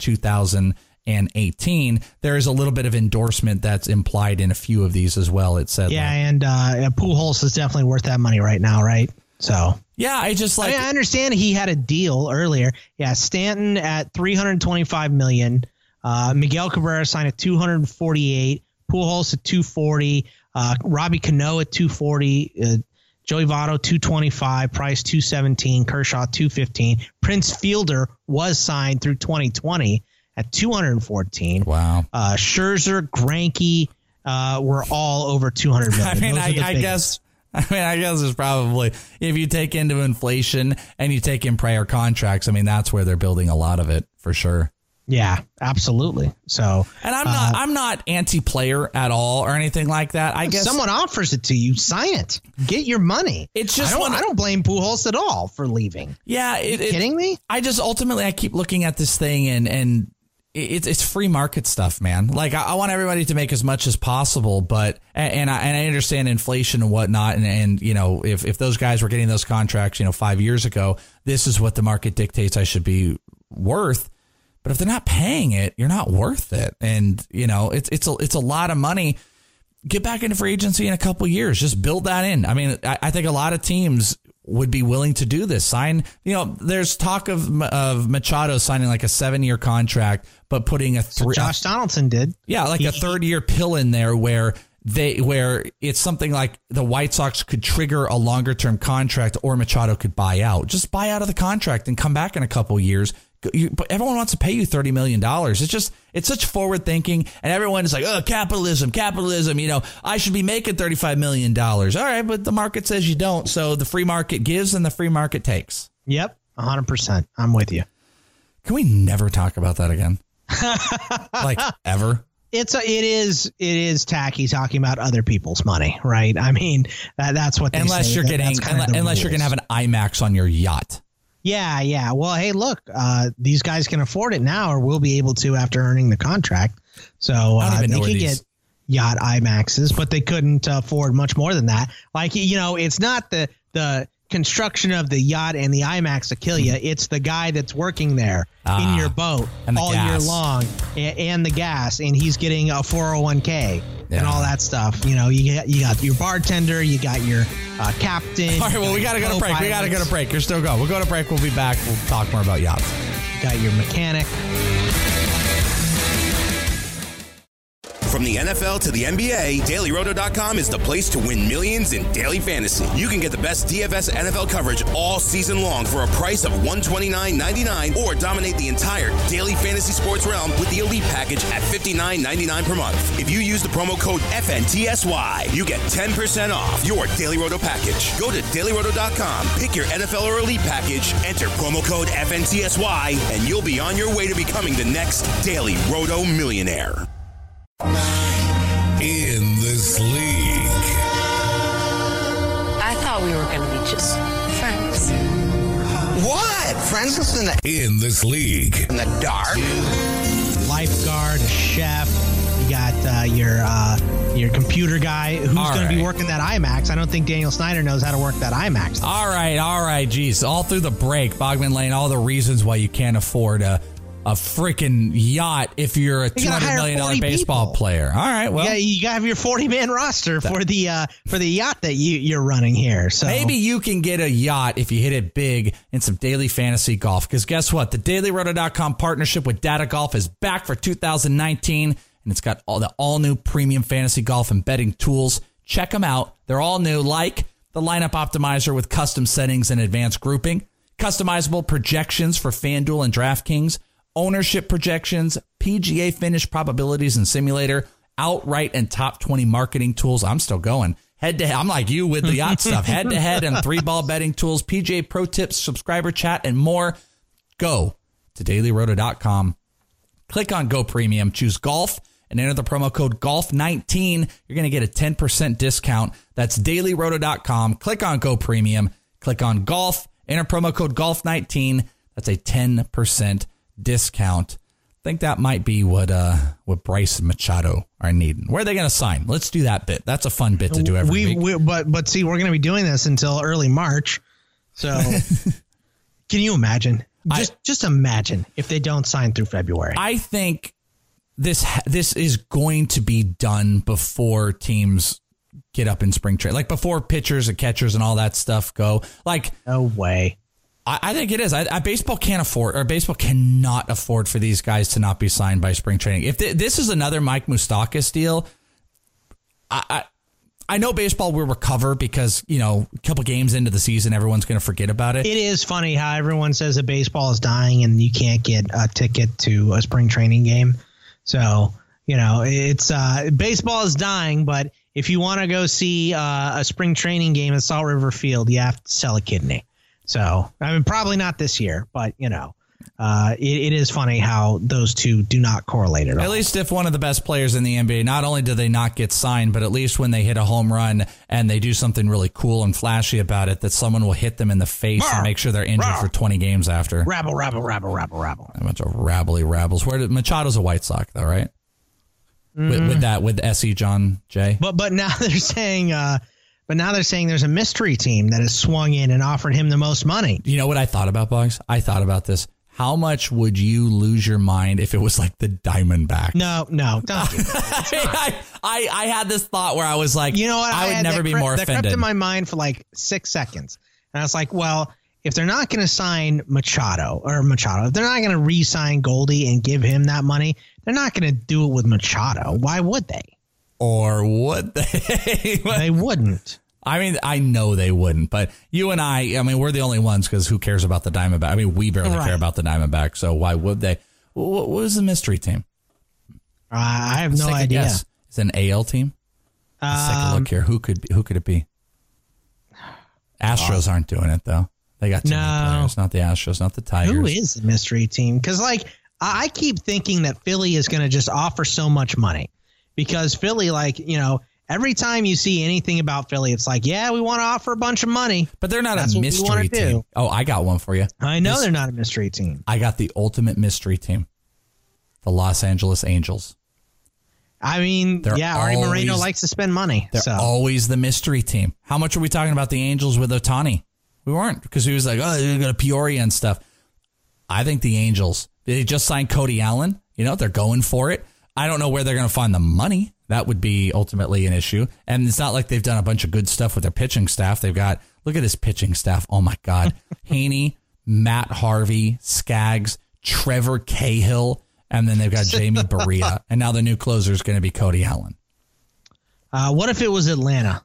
2018. There is a little bit of endorsement that's implied in a few of these as well. It said, and Pujols is definitely worth that money right now, right? So yeah, I understand he had a deal earlier. Yeah, Stanton at $325 million, Miguel Cabrera signed at $248, Pujols at $240, Robbie Cano at $240. Joey Votto, $225, Price, $217, Kershaw, $215. Prince Fielder was signed through 2020 at $214. Wow. Scherzer, Greinke were all over $200 million. I guess it's probably, if you take into inflation and you take in prior contracts, I mean, that's where they're building a lot of it for sure. Yeah, absolutely. So, and I'm not anti-player at all or anything like that. I guess someone offers it to you, sign it, get your money. It's just I don't blame Pujols at all for leaving. Yeah, Are you kidding me? I just ultimately I keep looking at this thing and it's free market stuff, man. Like I want everybody to make as much as possible, but and I understand inflation and whatnot, and you know if those guys were getting those contracts 5 years ago, this is what the market dictates I should be worth. But if they're not paying it, you're not worth it. And, it's a lot of money. Get back into free agency in a couple of years. Just build that in. I mean, I think a lot of teams would be willing to do this. Sign, there's talk of Machado signing like a 7-year contract, but putting Josh Donaldson did. Yeah, like a third-year pill in there where it's something like the White Sox could trigger a longer-term contract or Machado could buy out. Just buy out of the contract and come back in a couple of years. But everyone wants to pay you $30 million. It's such forward thinking, and everyone is like, oh, capitalism. I should be making $35 million. All right, but the market says you don't. So the free market gives and the free market takes. Yep, 100%. I'm with you. Can we never talk about that again? Like ever? It is tacky talking about other people's money, right? I mean, that's what they unless say. You're getting unless you're going to have an IMAX on your yacht. Yeah. Well, hey, look, these guys can afford it now, or will be able to after earning the contract. So they could get yacht IMAXs, but they couldn't afford much more than that. Like, it's not the construction of the yacht and the IMAX to kill you. It's the guy that's working there in your boat all year long and the gas, and he's getting a 401k and all that stuff. You got your bartender, you got your captain. All right, well, we got to go to break. You're still going. We'll go to break. We'll be back. We'll talk more about yachts. You got your mechanic. From the NFL to the NBA, DailyRoto.com is the place to win millions in daily fantasy. You can get the best DFS NFL coverage all season long for a price of $129.99 or dominate the entire daily fantasy sports realm with the Elite Package at $59.99 per month. If you use the promo code FNTSY, you get 10% off your Daily Roto package. Go to DailyRoto.com, pick your NFL or Elite Package, enter promo code FNTSY, and you'll be on your way to becoming the next Daily Roto millionaire. In this league. I thought we were going to be just friends. What? Friends in this league. In the dark? Lifeguard, chef. You got your computer guy who's going to be working that IMAX. I don't think Daniel Snyder knows how to work that IMAX. All right. Geez, all through the break, Bogman laying all the reasons why you can't afford a freaking yacht if you're a $200 million baseball player. All right, well, you gotta have your 40-man roster for the yacht that you're running here. So maybe you can get a yacht if you hit it big in some daily fantasy golf. Because guess what? The DailyRoto.com partnership with Data Golf is back for 2019, and it's got all new premium fantasy golf and betting tools. Check them out. They're all new, like the lineup optimizer with custom settings and advanced grouping, customizable projections for FanDuel and DraftKings, ownership projections, PGA finish probabilities and simulator, outright and top 20 marketing tools. I'm still going head to head. I'm like you with the yacht stuff. Head to head and 3-ball betting tools, PGA pro tips, subscriber chat, and more. Go to dailyroto.com. Click on Go Premium, choose golf, and enter the promo code GOLF19. You're going to get a 10% discount. That's dailyroto.com. Click on Go Premium. Click on golf. Enter promo code GOLF19. That's a 10% discount. I think that might be what Bryce and Machado are needing. Where are they going to sign? Let's do that bit. That's a fun bit to do every week. But see, we're going to be doing this until early March. So can you imagine? Just imagine if they don't sign through February. I think this is going to be done before teams get up in spring training, like before pitchers and catchers and all that stuff go. Like, no way. I think it is. Baseball cannot afford for these guys to not be signed by spring training. If this is another Mike Moustakas deal, I know baseball will recover because, a couple games into the season, everyone's going to forget about it. It is funny how everyone says that baseball is dying and you can't get a ticket to a spring training game. So, it's baseball is dying, but if you want to go see a spring training game at Salt River Field, you have to sell a kidney. So, I mean, probably not this year, but, it is funny how those two do not correlate at all. At least if one of the best players in the NBA, not only do they not get signed, but at least when they hit a home run and they do something really cool and flashy about it, that someone will hit them in the face and make sure they're injured for 20 games after. Rabble. A bunch of rabbly rabbles. Machado's a White Sox, though, right? With S.E. John J. But now they're saying there's a mystery team that has swung in and offered him the most money. You know what I thought about, Bugs? I thought about this. How much would you lose your mind if it was like the Diamondbacks? No, don't do that. I had this thought where I was like, you know what? I would never be more offended. That crept in my mind for like 6 seconds. And I was like, well, if they're not going to sign Machado, if they're not going to re-sign Goldie and give him that money, they're not going to do it with Machado. Why would they? Or would they? They wouldn't. I mean, I know they wouldn't, but you and I mean, we're the only ones because who cares about the Diamondbacks? I mean, we barely care about the Diamondbacks, so why would they? What was the mystery team? I have no idea. Guess. Is it an AL team? Let's take a look here. Who could it be? Astros aren't doing it, though. They got too many players. Not the Astros, not the Tigers. Who is the mystery team? Because, like, I keep thinking that Philly is going to just offer so much money because Philly, like, you know, every time you see anything about Philly, it's like, yeah, we want to offer a bunch of money. But they're not a mystery team. Oh, I got one for you. I know they're not a mystery team. I got the ultimate mystery team. The Los Angeles Angels. I mean, Artie Moreno likes to spend money. They're always the mystery team. How much are we talking about the Angels with Ohtani? We weren't because he was like, oh, they're going to Peoria and stuff. I think the Angels, they just signed Cody Allen. You know, they're going for it. I don't know where they're going to find the money. That would be ultimately an issue. And it's not like they've done a bunch of good stuff with their pitching staff. They've got, look at this pitching staff. Oh, my God. Haney, Matt Harvey, Skaggs, Trevor Cahill, and then they've got Jamie Barria. And now the new closer is going to be Cody Allen. What if it was Atlanta?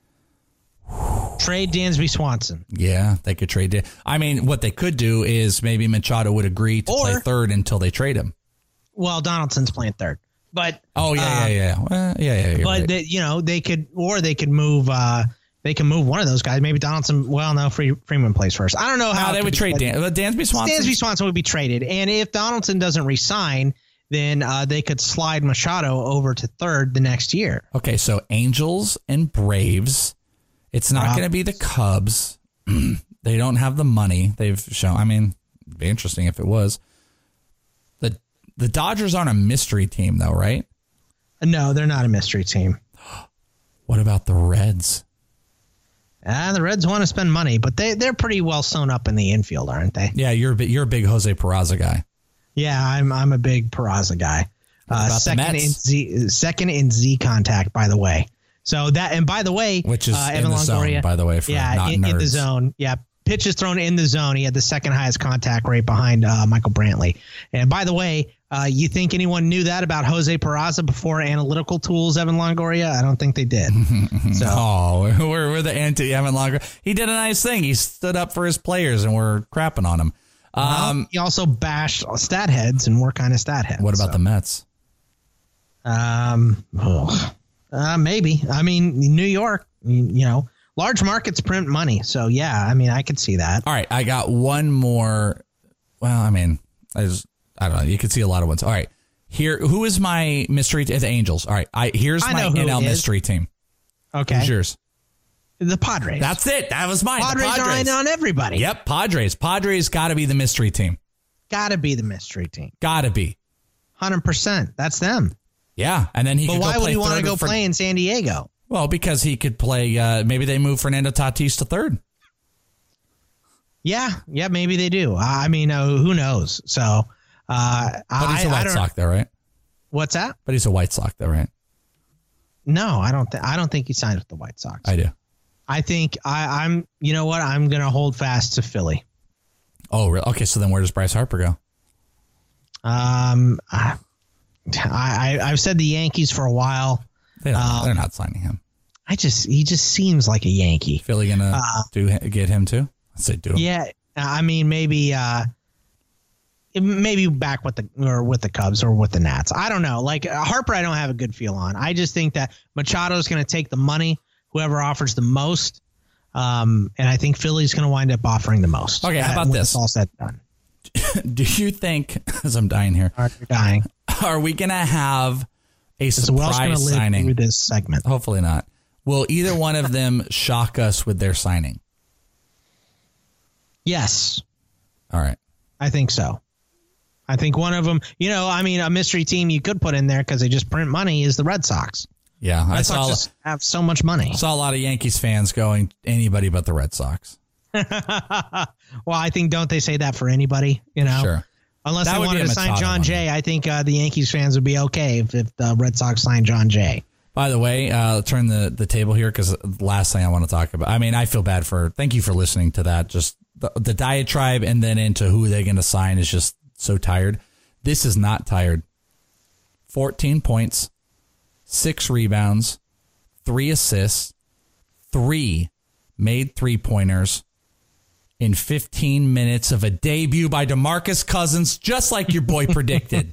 Trade Dansby Swanson. Yeah, they could trade. I mean, what they could do is maybe Machado would agree to play third until they trade him. Well, Donaldson's playing third. But Well, yeah. But right. you know, they could move. They can move one of those guys. Maybe Donaldson. Well, no, Freeman plays first. I don't know how they would trade Dansby Swanson. Dansby Swanson would be traded, and if Donaldson doesn't resign, then they could slide Machado over to third the next year. Okay, so Angels and Braves. It's not going to be the Cubs. They don't have the money. They've shown. I mean, it'd be interesting if it was. The Dodgers aren't a mystery team, though, right? No, they're not a mystery team. What about the Reds? The Reds want to spend money, but they're pretty well sewn up in the infield, aren't they? Yeah, you're a big Jose Peraza guy. Yeah, I'm a big Peraza guy. Second in Z contact, by the way. So that, and by the way, which is Evan in the Longoria, zone, by the way, for not in nerds. the zone. Yeah, pitches thrown in the zone. He had the second highest contact rate behind Michael Brantley. And by the way, you think anyone knew that about Jose Peraza before analytical tools, Evan Longoria? I don't think they did. So, we're the anti Evan Longoria. He did a nice thing. He stood up for his players, and we're crapping on him. He also bashed stat heads, and we're kind of stat heads. What about the Mets? Maybe. I mean, New York, you know, large markets print money. So, yeah, I mean, I could see that. All right. I got one more. Well, I mean, I don't know. You could see a lot of ones. All right. Here, who is my mystery? The Angels. All right. Here's my NL mystery team. Okay. Who's yours? The Padres. That's it. That was mine. Padres are in on everybody. Yep. Padres. Padres got to be the mystery team. Got to be the mystery team. Got to be. 100%. That's them. Yeah, and then But why would he want to go play in San Diego? Well, because he could play. Maybe they move Fernando Tatis to third. Yeah, maybe they do. I mean, who knows? So, but he's a White Sox, though, right? What's that? But he's a White Sox, though, right? No, I don't think he signed with the White Sox. I do. I think I'm. You know what? I'm going to hold fast to Philly. Oh, really? Okay. So then, where does Bryce Harper go? I've said the Yankees for a while. They're not signing him. He just seems like a Yankee. Philly gonna get him too? I'd say do him. Yeah, I mean maybe back with the Cubs or with the Nats. I don't know. Like Harper, I don't have a good feel on. I just think that Machado's going to take the money, whoever offers the most, and I think Philly's going to wind up offering the most. Okay, how about this? All said and done. Do you think, as I'm dying here, You're dying. Are we going to have a surprise live signing through this segment? Hopefully not. Will either one of them shock us with their signing? Yes. All right. I think so. I think one of them, a mystery team you could put in there because they just print money is the Red Sox. Yeah. Red Sox just have so much money. Saw a lot of Yankees fans going anybody but the Red Sox. Well, I think, don't they say that for anybody, Sure. Unless they wanted to sign John Jay, I think the Yankees fans would be okay if the Red Sox signed John Jay. By the way, turn the table here because the last thing I want to talk about. I mean, I feel bad thank you for listening to that. Just the diatribe and then into who they're going to sign is just so tired. This is not tired. 14 points, 6 rebounds, 3 assists, 3 made 3-pointers in 15 minutes of a debut by DeMarcus Cousins, just like your boy predicted.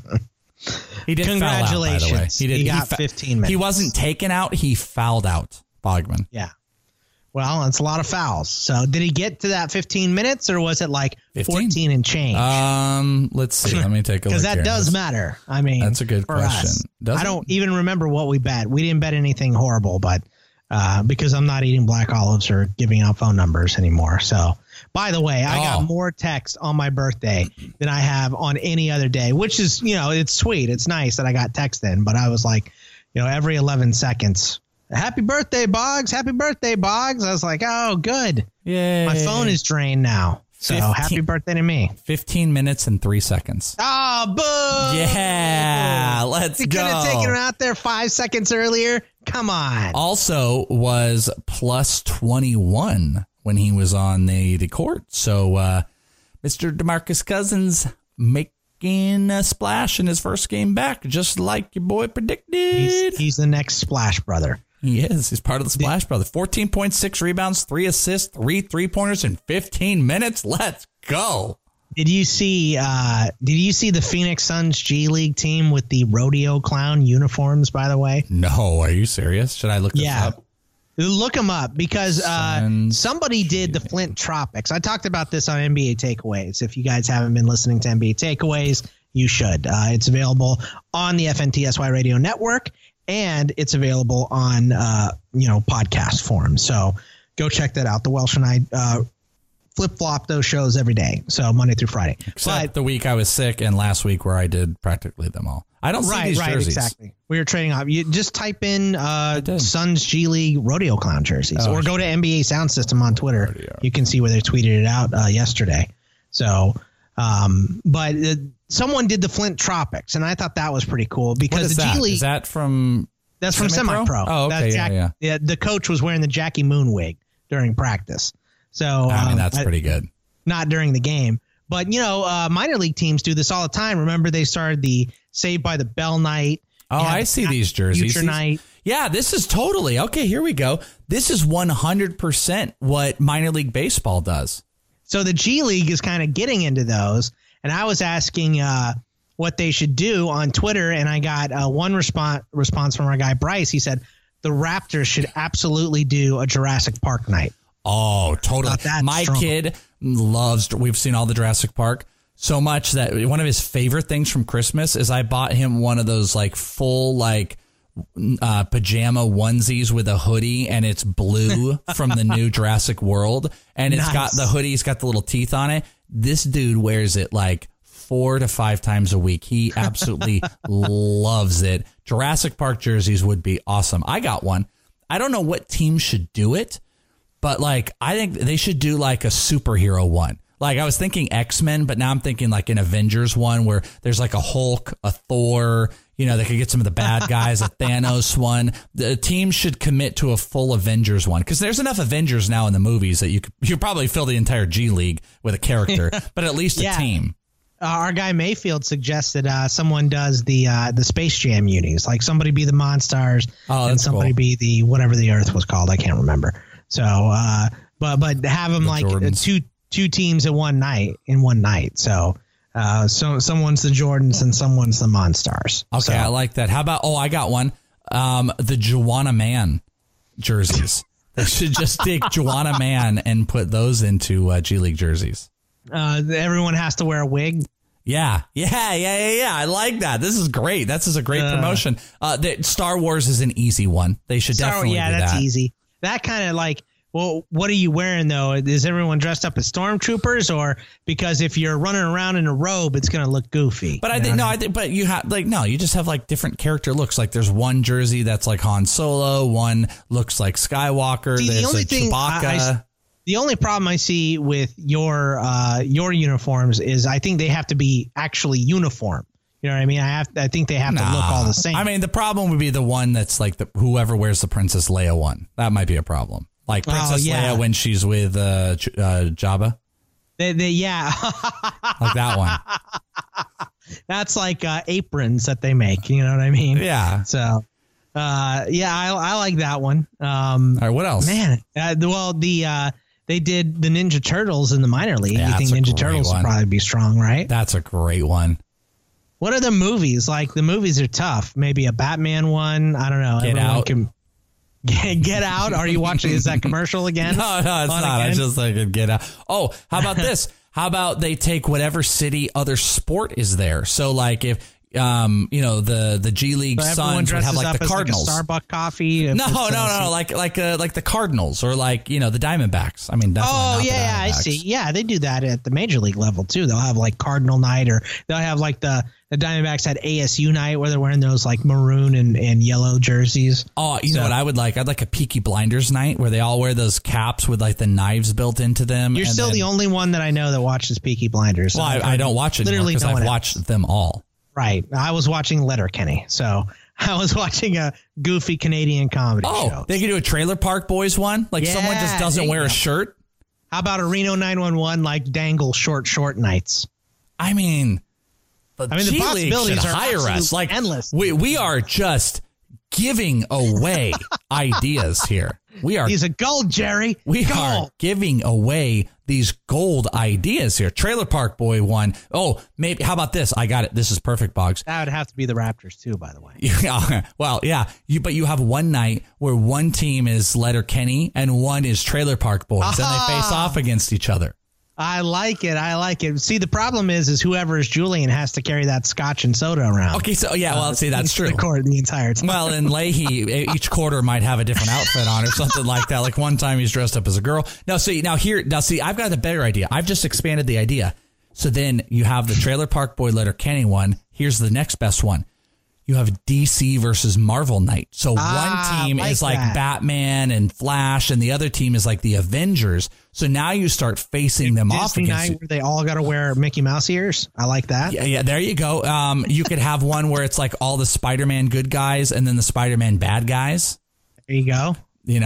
He did foul out, by the way. He got 15 minutes. He wasn't taken out. He fouled out, Bogman. Yeah. Well, it's a lot of fouls. So did he get to that 15 minutes or was it like 14 and change? Let's see. Let me take a look. Because that does matter. I mean, that's a good question. I don't even remember what we bet. We didn't bet anything horrible, but because I'm not eating black olives or giving out phone numbers anymore. So, by the way, I got more text on my birthday than I have on any other day, which is, it's sweet. It's nice that I got text in, but I was like, every 11 seconds, happy birthday, Boggs. Happy birthday, Boggs. I was like, oh, good. Yay. My phone is drained now. So happy birthday to me. 15 minutes and 3 seconds. Oh, boo. Yeah, let's go. You could have taken him out there 5 seconds earlier. Come on. Also was plus 21 when he was on the court. So Mr. DeMarcus Cousins making a splash in his first game back, just like your boy predicted. He's the next Splash Brother. He is. He's part of the Splash Brothers. 14.6 rebounds, 3 assists, 3 3-pointers in 15 minutes. Let's go. Did you see the Phoenix Suns G League team with the rodeo clown uniforms, by the way? No, are you serious? Should I look this up? Look them up because somebody did the Flint Tropics. I talked about this on NBA Takeaways. If you guys haven't been listening to NBA Takeaways, you should. It's available on the FNTSY Radio Network. And it's available on, podcast form. So go check that out. The Welsh and I flip-flop those shows every day. So Monday through Friday. Except the week I was sick and last week where I did practically them all. I don't see these jerseys. Exactly. We were trading off. You just type in Suns G League Rodeo Clown jerseys or go to NBA Sound System on Twitter. Rodeo. You can see where they tweeted it out yesterday. So, but someone did the Flint Tropics, and I thought that was pretty cool because the G League. Is that from? That's from Semi-Pro. Oh, okay. Yeah. The coach was wearing the Jackie Moon wig during practice. So that's pretty good. Not during the game, but minor league teams do this all the time. Remember, they started the Saved by the Bell night. Oh, I see these jerseys. Future night. Yeah, this is totally okay. Here we go. This is 100% what minor league baseball does. So the G League is kind of getting into those. And I was asking what they should do on Twitter, and I got one response from our guy, Bryce. He said the Raptors should absolutely do a Jurassic Park night. Oh, totally. My kid loves, we've seen all the Jurassic Park so much that one of his favorite things from Christmas is I bought him one of those like full pajama onesies with a hoodie, and it's blue from the new Jurassic World, and it's got the hoodie's got the little teeth on it. This dude wears it like 4 to 5 times a week. He absolutely loves it. Jurassic Park jerseys would be awesome. I got one. I don't know what team should do it, but I think they should do a superhero one. I was thinking X-Men, but now I'm thinking an Avengers one where there's a Hulk, a Thor, they could get some of the bad guys, a Thanos one. The team should commit to a full Avengers one because there's enough Avengers now in the movies that you could probably fill the entire G League with a character, but at least a team. Our guy Mayfield suggested someone does the Space Jam unis, somebody be the Monstars and somebody be the whatever the Earth was called. I can't remember. So, but have them two teams in one night. So, someone's the Jordans and someone's the Monstars. Okay, I like that. How about? I got one. The Joanna Man jerseys. They should just take Joanna Man and put those into G League jerseys. Everyone has to wear a wig. Yeah. I like that. This is great. This is a great promotion. Star Wars is an easy one. They should definitely do that. Yeah, that's easy. That kind of like, well, what are you wearing though? Is everyone dressed up as stormtroopers, or because if you're running around in a robe, it's going to look goofy? But but you have you just have like different character looks. Like there's one jersey that's like Han Solo, one looks like Skywalker. See, there's a Chewbacca. The only problem I see with your uniforms is I think they have to be actually uniform. You know what I mean? I think they have to look all the same. I mean, the problem would be the one that's like whoever wears the Princess Leia one. That might be a problem. Like Princess Leia when she's with Jabba. Yeah. Like that one. That's like aprons that they make. You know what I mean? Yeah. So, I like that one. All right, what else? Man, they did the Ninja Turtles in the minor league. Yeah, you think Ninja Turtles will probably be strong, right? That's a great one. What are the movies? Like, the movies are tough. Maybe a Batman one. I don't know. Get Out. Get Out. Are you watching? Is that commercial again? No, it's not. Again? I just like Get Out. Oh, how about this? How about they take whatever city other sport is there? So like if the G League Suns would have like the Cardinals, like a Starbucks coffee. No, like the Cardinals or like the Diamondbacks. I mean, definitely I see. Yeah, they do that at the major league level too. They'll have like Cardinal night, or they'll have like the Diamondbacks had ASU night where they're wearing those like maroon and yellow jerseys. Oh, you know what I would like? I'd like a Peaky Blinders night where they all wear those caps with like the knives built into them. You're still the only one that I know that watches Peaky Blinders. Well, I don't watch it anymore because I've watched them all. Right. I was watching Letterkenny, so I was watching a goofy Canadian comedy show. They could do a Trailer Park Boys one? Like someone just doesn't wear a shirt? How about a Reno 911 like dangle short nights? I mean, the possibilities should are hire us. Like endless. We are just giving away ideas here. He's a gold, Jerry. We are giving away these gold ideas here. Trailer Park Boy one. Oh, maybe. How about this? I got it. This is perfect, Boggs. That would have to be the Raptors too, by the way. Well, yeah. But you have one night where one team is Letterkenny and one is Trailer Park Boys, and they face off against each other. I like it. See, the problem is whoever is Julian has to carry that scotch and soda around. Okay, so see, that's true. The court the entire time. Well, and Leahy, each quarter might have a different outfit on or something like that. Like one time he's dressed up as a girl. See, I've got a better idea. I've just expanded the idea. So then you have the Trailer Park Boy Letterkenny one. Here's the next best one. You have DC versus Marvel night. So one team is like Batman and Flash, and the other team is like the Avengers. So now you start facing them off against night where they all got to wear Mickey Mouse ears. I like that. Yeah, there you go. You could have one where it's like all the Spider-Man good guys and then the Spider-Man bad guys. There you go. Seeing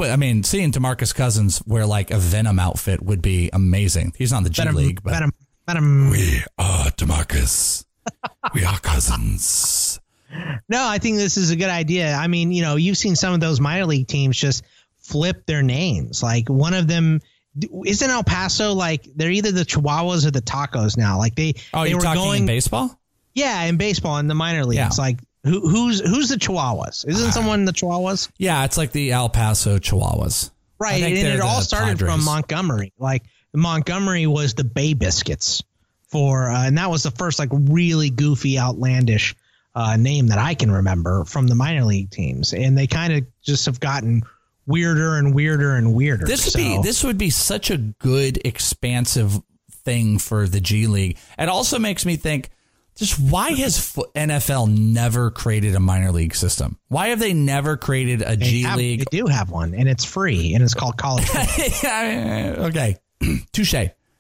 DeMarcus Cousins wear like a Venom outfit would be amazing. He's not the G League, but Venom. We are DeMarcus. We are cousins. No, I think this is a good idea. I mean, you've seen some of those minor league teams just flip their names. Like one of them isn't El Paso. Like they're either the Chihuahuas or the Tacos now. Like they you're were talking going in baseball. Yeah, in baseball in the minor leagues. Yeah. Like who's the Chihuahuas? Isn't someone the Chihuahuas? Yeah, it's like the El Paso Chihuahuas. Right, and it all started from Montgomery. Like Montgomery was the Bay Biscuits and that was the first like really goofy, outlandish name that I can remember from the minor league teams, and they kind of just have gotten weirder and weirder and weirder. This would be such a good expansive thing for the G League. It also makes me think, just why has NFL never created a minor league system? Why have they never created a G League? They do have one, and it's free, and it's called college. Okay, touche.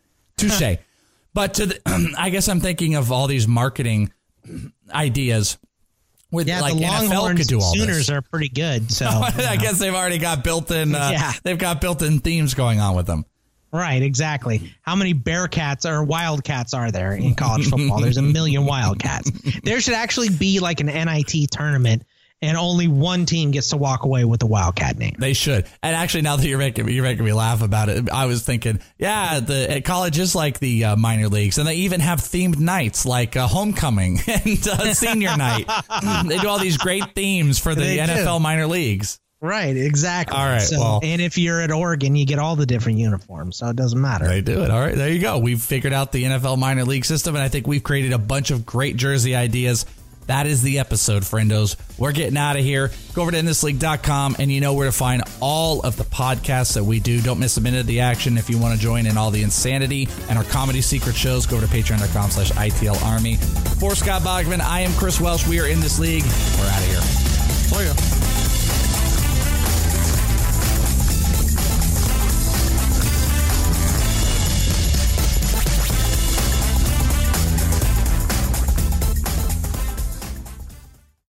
But I guess I'm thinking of all these marketing ideas with the NFL could do all Sooners this. Are pretty good. So I guess they've already got built-in. They've got built-in themes going on with them. Right, exactly. How many Bearcats or Wildcats are there in college football? There's a million Wildcats. There should actually be like an NIT tournament, and only one team gets to walk away with the Wildcat name. They should. And actually, now that you're making me laugh about it, I was thinking, college is like the minor leagues, and they even have themed nights like homecoming and senior night. They do all these great themes for the NFL minor leagues. Right, exactly. All right, well. And if you're at Oregon, you get all the different uniforms, so it doesn't matter. They do it. All right, there you go. We've figured out the NFL minor league system, and I think we've created a bunch of great jersey ideas. That is the episode, friendos. We're getting out of here. Go over to InThisLeague.com, and you know where to find all of the podcasts that we do. Don't miss a minute of the action. If you want to join in all the insanity and our comedy secret shows, go over to Patreon.com/ITL Army. For Scott Bogman, I am Chris Welsh. We are In This League. We're out of here. Oh, yeah.